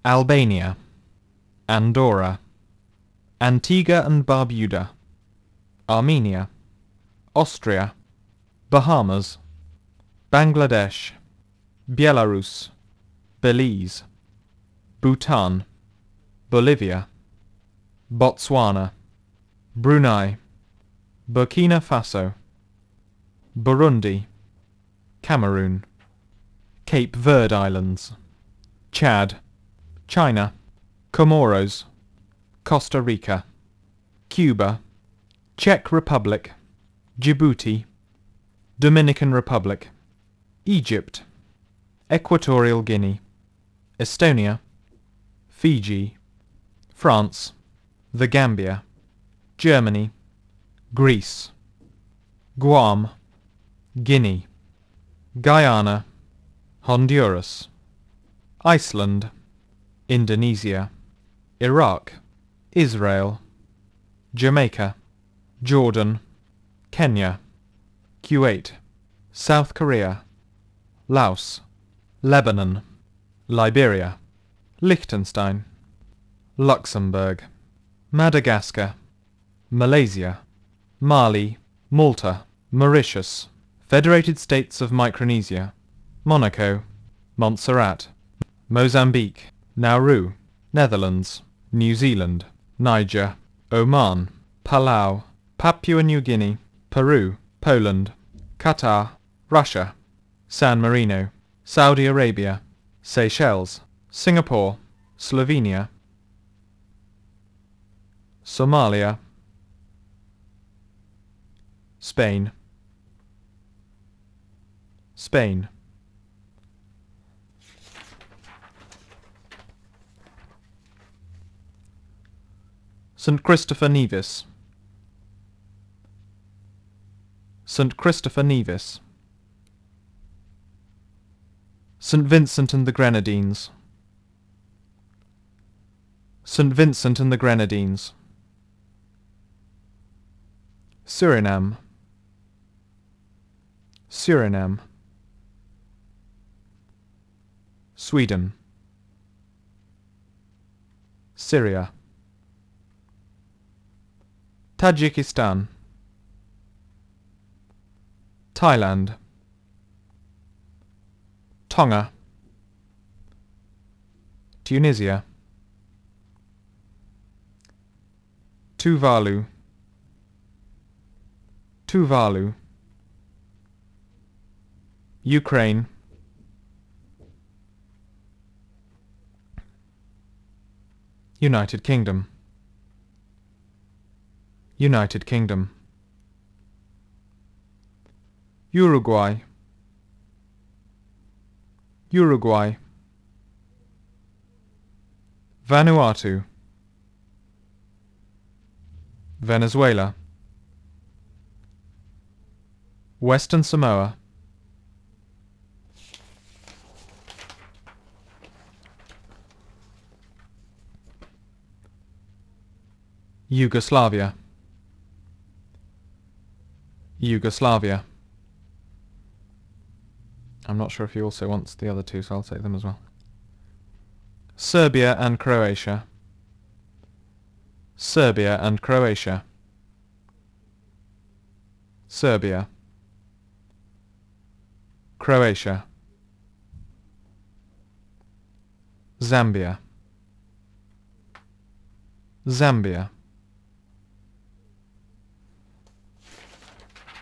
Albania, Andorra, Antigua and Barbuda, Armenia, Austria, Bahamas, Bangladesh, Belarus, Belize, Bhutan, Bolivia, Botswana, Brunei, Burkina Faso, Burundi, Cameroon, Cape Verde Islands, Chad, China, Comoros, Costa Rica, Cuba, Czech Republic, Djibouti, Dominican Republic, Egypt, Equatorial Guinea, Estonia, Fiji, France, the Gambia, Germany, Greece, Guam, Guinea, Guyana, Honduras, Iceland, Indonesia, Iraq, Israel, Jamaica, Jordan, Kenya, Kuwait, South Korea, Laos, Lebanon, Liberia, Liechtenstein, Luxembourg, Madagascar, Malaysia, Mali, Malta, Mauritius, Federated States of Micronesia, Monaco, Montserrat, Mozambique, Nauru, Netherlands, New Zealand, Niger, Oman, Palau, Papua New Guinea, Peru, Poland, Qatar, Russia, San Marino, Saudi Arabia, Seychelles, Singapore, Slovenia, Somalia, Spain, Spain, St. Christopher Nevis, St. Christopher Nevis, St. Vincent and the Grenadines, St. Vincent and the Grenadines, Suriname, Suriname, Sweden, Syria, Tajikistan, Thailand, Tonga, Tunisia, Tuvalu, Tuvalu, Ukraine, United Kingdom, United Kingdom, Uruguay, Uruguay, Vanuatu, Venezuela, Western Samoa, Yugoslavia, Yugoslavia. I'm not sure if he also wants the other two, so I'll take them as well. Serbia and Croatia, Serbia and Croatia, Serbia, Croatia, Zambia, Zambia,